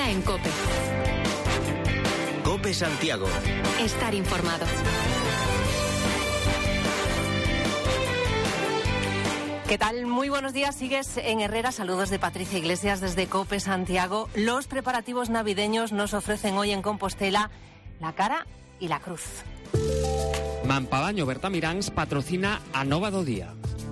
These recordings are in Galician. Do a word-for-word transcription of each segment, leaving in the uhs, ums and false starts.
está en COPE. COPE Santiago. Estar informado. ¿Qué tal? Muy buenos días. Sigues en Herrera. Saludos de Patricia Iglesias desde COPE Santiago. Los preparativos navideños nos ofrecen hoy en Compostela la cara y la cruz. Mampavaño Bertamiráns patrocina a Nova do Día.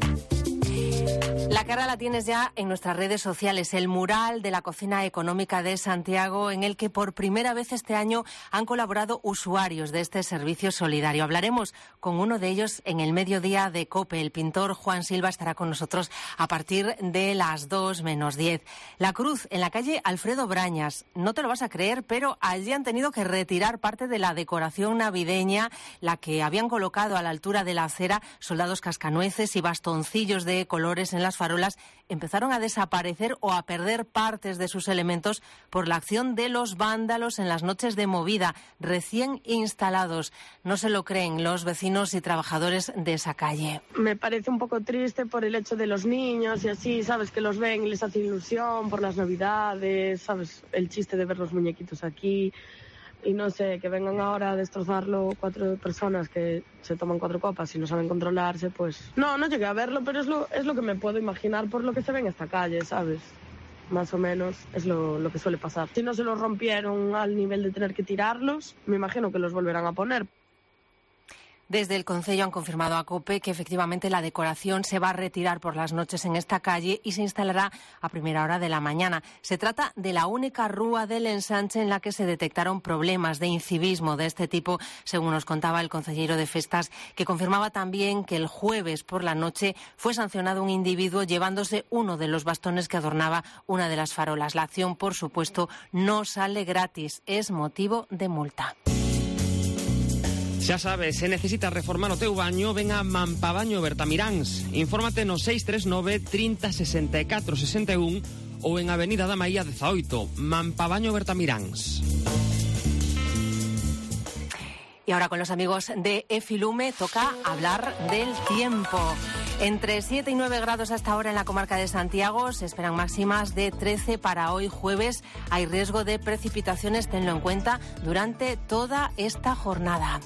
La cara la tienes ya en nuestras redes sociales, el mural de la cocina económica de Santiago, en el que por primera vez este año han colaborado usuarios de este servicio solidario. Hablaremos con uno de ellos en el mediodía de COPE. El pintor Juan Silva estará con nosotros a partir de las dos menos diez. La cruz en la calle Alfredo Brañas. No te lo vas a creer, pero allí han tenido que retirar parte de la decoración navideña, la que habían colocado a la altura de la acera soldados cascanueces y bastoncillos de colores en las farolas. Empezaron a desaparecer o a perder partes de sus elementos por la acción de los vándalos en las noches de movida, recién instalados. No se lo creen los vecinos y trabajadores de esa calle. Me parece un poco triste por el hecho de los niños y así, ¿sabes? Que los ven y les hace ilusión por las navidades, ¿sabes? El chiste de ver los muñequitos aquí. Y no sé, que vengan ahora a destrozarlo cuatro personas que se toman cuatro copas y no saben controlarse, pues... No, no llegué a verlo, pero es lo, es lo que me puedo imaginar por lo que se ve en esta calle, ¿sabes? Más o menos es lo, lo que suele pasar. Si no se los rompieron al nivel de tener que tirarlos, me imagino que los volverán a poner. Desde el concello han confirmado a COPE que efectivamente la decoración se va a retirar por las noches en esta calle y se instalará a primera hora de la mañana. Se trata de la única rúa del ensanche en la que se detectaron problemas de incivismo de este tipo, según nos contaba el concejero de Festas, que confirmaba también que el jueves por la noche fue sancionado un individuo llevándose uno de los bastones que adornaba una de las farolas. La acción, por supuesto, no sale gratis, es motivo de multa. Xa sabes, se necesitas reformar o teu baño, ven a Mampavaño Bertamiráns. Infórmate no seis tres nove, trinta, sesenta e catro, sesenta e un ou en Avenida da Maía dezaoito, Mampavaño Bertamiráns. Y ahora con los amigos de Efilume toca hablar del tiempo. Entre siete y nueve grados hasta ahora en la comarca de Santiago, se esperan máximas de trece para hoy jueves. Hay riesgo de precipitaciones, tenlo en cuenta, durante toda esta jornada.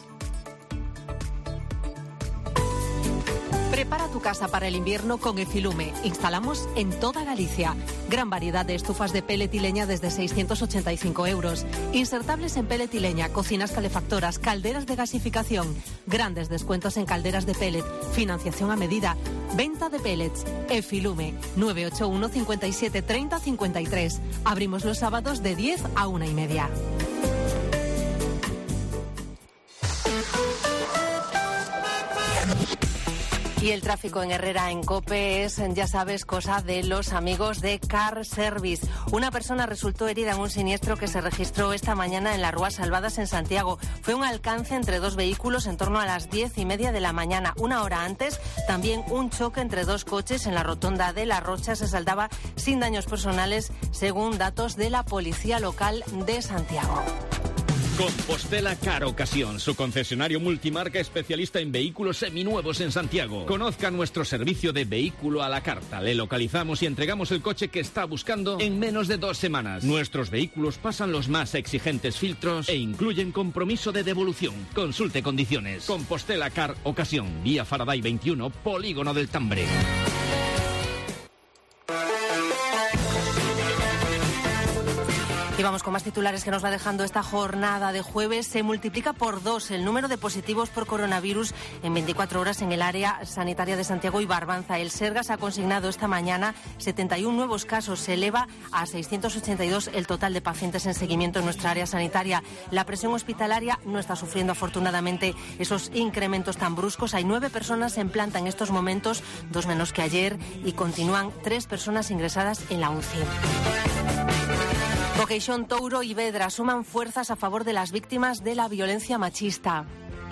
Prepara tu casa para el invierno con Efilume. Instalamos en toda Galicia. Gran variedad de estufas de pellet y leña desde seiscientos ochenta y cinco euros. Insertables en pellet y leña, cocinas calefactoras, calderas de gasificación. Grandes descuentos en calderas de pellet. Financiación a medida. Venta de pellets. Efilume. nueve ocho uno, cincuenta y siete, treinta, cincuenta y tres. Abrimos los sábados de diez a una y media. Y el tráfico en Herrera en COPE es, ya sabes, cosa de los amigos de Car Service. Una persona resultó herida en un siniestro que se registró esta mañana en la Rúa Salvadas en Santiago. Fue un alcance entre dos vehículos en torno a las diez y media de la mañana. Una hora antes, también un choque entre dos coches en la rotonda de La Rocha. Se saldaba sin daños personales, según datos de la Policía Local de Santiago. Compostela Car Ocasión, su concesionario multimarca especialista en vehículos seminuevos en Santiago. Conozca nuestro servicio de vehículo a la carta. Le localizamos y entregamos el coche que está buscando en menos de dos semanas. Nuestros vehículos pasan los más exigentes filtros e incluyen compromiso de devolución. Consulte condiciones. Compostela Car Ocasión, vía Faraday veintiuno, Polígono del Tambre. Y vamos con más titulares que nos va dejando esta jornada de jueves. Se multiplica por dos el número de positivos por coronavirus en veinticuatro horas en el área sanitaria de Santiago y Barbanza. El Sergas ha consignado esta mañana setenta y uno nuevos casos. Se eleva a seiscientos ochenta y dos el total de pacientes en seguimiento en nuestra área sanitaria. La presión hospitalaria no está sufriendo afortunadamente esos incrementos tan bruscos. Hay nueve personas en planta en estos momentos, dos menos que ayer, y continúan tres personas ingresadas en la U C I. Boqueixón, Touro y Vedra suman fuerzas a favor de las víctimas de la violencia machista.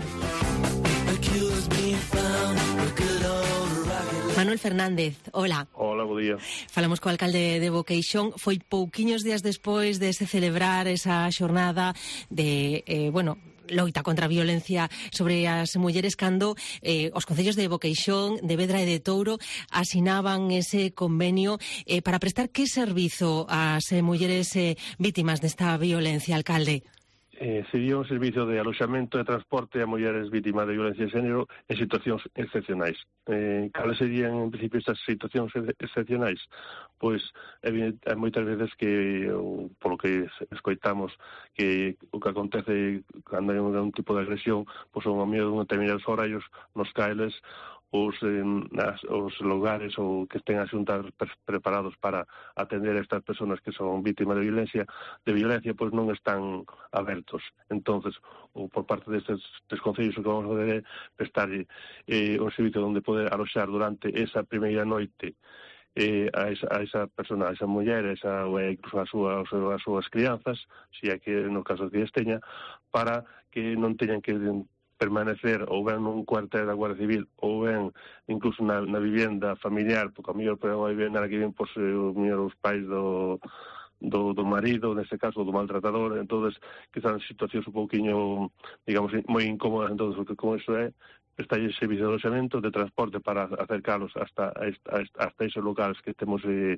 Manuel Fernández, hola. Hola, bo día. Falamos co alcalde de Boqueixón. Foi pouquiños días despois de se celebrar esa xornada de, eh, bueno, loita contra a violencia sobre as mulleres cando eh, os concellos de Boqueixón, de Vedra e de Touro asinaban ese convenio eh, para prestar que servizo ás eh, mulleres eh, vítimas desta violencia, alcalde? Eh, sería un servicio de aloxamento e transporte a mulleres vítimas de violencia de género en situacións excepcionais. Eh, cales serían, en principio, estas situacións excepcionais? Pois, eh, moitas veces que, polo que escoitamos, que o que acontece cando hai un tipo de agresión, pois son a mellor de determinados horarios nos cailes os, eh, nas, os lugares ou que estén a xuntar pre preparados para atender a estas persoas que son vítimas de violencia, de violencia, pois non están abertos. Entonces, ou por parte destes, destes concellos, o que vamos a fazer é prestar eh, un servicio onde poder aloxar durante esa primeira noite eh, a, esa, a esa persona, a esa muller, a esa, ou incluso a súa, as súas crianzas, se é que no caso que as teña, para que non teñan que permanecer ou ben nun cuartel da Guardia Civil ou ben incluso na, na vivienda familiar, porque a mellor para unha vivienda na que viven pois, os pais do, do, do marido, neste caso do maltratador, entonces que están en situacións un pouquiño, digamos, moi incómodas, entonces como iso é está aí servicio de aloxamento, de transporte para acercarlos hasta, hasta, hasta esos locales que temos eh,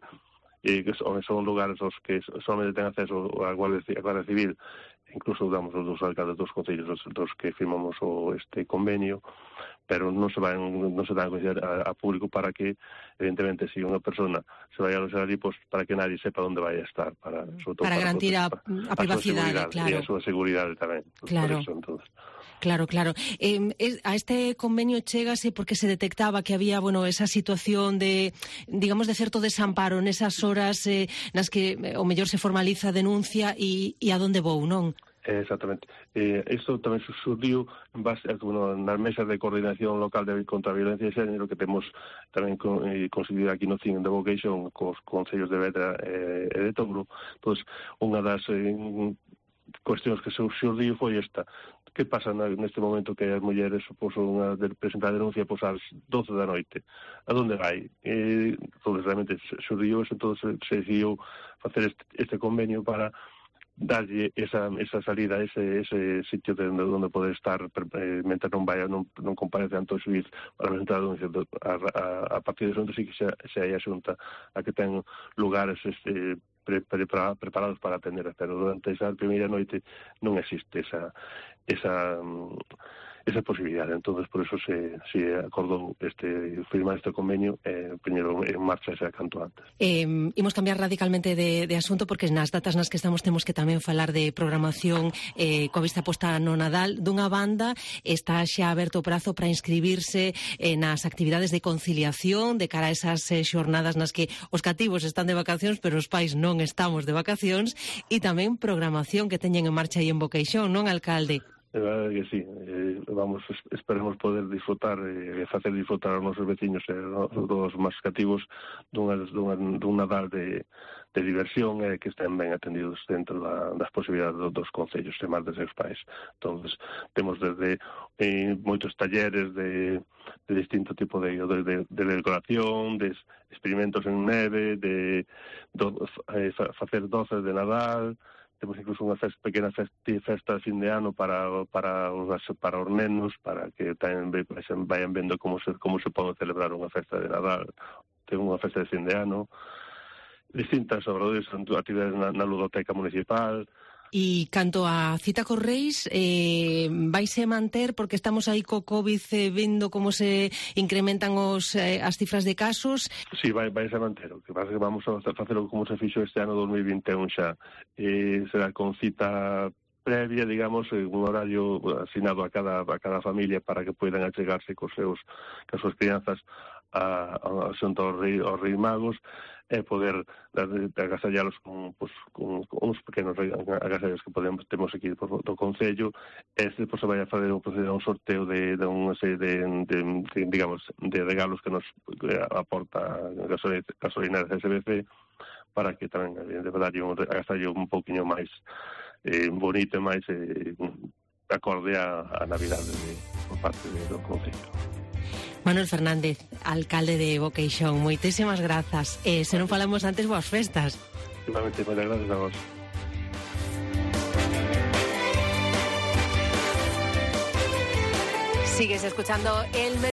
e que son, son lugares aos que solamente ten acceso a Guardia, a Guardia Civil, incluso damos os dos alcaldes dos concellos dos, dos que firmamos o este convenio, pero non se van non se dan a coñecer a, a público para que, evidentemente, se si unha persona se vai a aloxar ali, pues, para que nadie sepa onde vai a estar, para, sobre todo, para, para garantir a, a privacidade, claro. E a súa seguridade tamén. Claro. Por eso, entonces. Claro, claro. Eh, a este convenio chégase porque se detectaba que había, bueno, esa situación de, digamos, de certo desamparo nesas horas eh, nas que eh, o mellor se formaliza a denuncia e, e a donde vou, non? Exactamente. Eh, isto tamén surdiu en base a, bueno, nas mesas de coordinación local de, contra a violencia de xénero que temos tamén con, eh, conseguido aquí no cine de Vocation cos concellos de Vedra eh, e de Touro. Entón, unha das eh, cuestións que surdiu foi esta. Que pasa neste momento que as mulleres pois, unha de presentar denuncia pois, ás doce da noite? A donde vai? E, entón, realmente surdiu eso, entón, se, se decidiu facer este, este convenio para darlle esa, esa salida, ese, ese sitio de onde, onde poder estar eh, mentre non vaya, non, non comparece ante o xuiz para presentar a denuncia. A, a, a partir de eso, sí que se, se hai a xunta a que ten lugares este, pre, pre, pre, preparados para atender, pero durante esa primeira noite non existe esa esa esa posibilidade. Entonces, por eso se, se acordou este firmar este convenio e eh, primeiro en marcha xa canto antes. Eh, imos cambiar radicalmente de, de asunto porque nas datas nas que estamos temos que tamén falar de programación eh, coa vista posta no Nadal. Dunha banda está xa aberto o prazo para inscribirse eh, nas actividades de conciliación de cara a esas eh, xornadas nas que os cativos están de vacacións pero os pais non estamos de vacacións, e tamén programación que teñen en marcha aí en Boqueixón, non, alcalde? É verdade que sí, eh, vamos, esperemos poder disfrutar e eh, facer disfrutar aos nosos veciños e eh, os máis cativos dunha, dunha, dun Nadal de, de diversión e eh, que estén ben atendidos dentro da, das posibilidades dos, dos concellos e máis dos seus pais. Entón, temos desde eh, moitos talleres de, de distinto tipo de, de, de, de decoración, de experimentos en neve, de do, eh, facer doces de Nadal. Temos incluso unha festa, pequena festa, festa de fin de ano para para os para os nenos, para que tamén vayan vendo como se como se pode celebrar unha festa de Nadal. Temos unha festa de fin de ano, distintas obras, actividades na, na ludoteca municipal. E canto a cita cos reis, eh, vaise manter porque estamos aí co COVID eh, vendo como se incrementan os, eh, as cifras de casos? Sí, vai, vai a manter. O que pasa é que vamos a facelo como se fixo este ano dos mil vinte e un xa. Eh, será con cita previa, digamos, un horario asignado a cada, a cada familia para que poidan achegarse cos seus, cos súas crianzas a, a, a xunto aos reis, aos reis magos e poder agasallalos con, pues, con, con uns pequenos agasallos que podemos temos aquí do Concello, e se pues, se vai a fazer un, un sorteo de, de unha serie de, de, de, digamos, de regalos que nos aporta gasolineras S B C para que tamén, de verdade, un agasallo un pouquiño máis eh, bonito e máis eh, acorde a, a Navidade de, por parte do Concello. Manuel Fernández, alcalde de Boqueixón, moitísimas grazas. E se non falamos antes, boas festas. Igualmente, moitas grazas a vos. Sigues escuchando el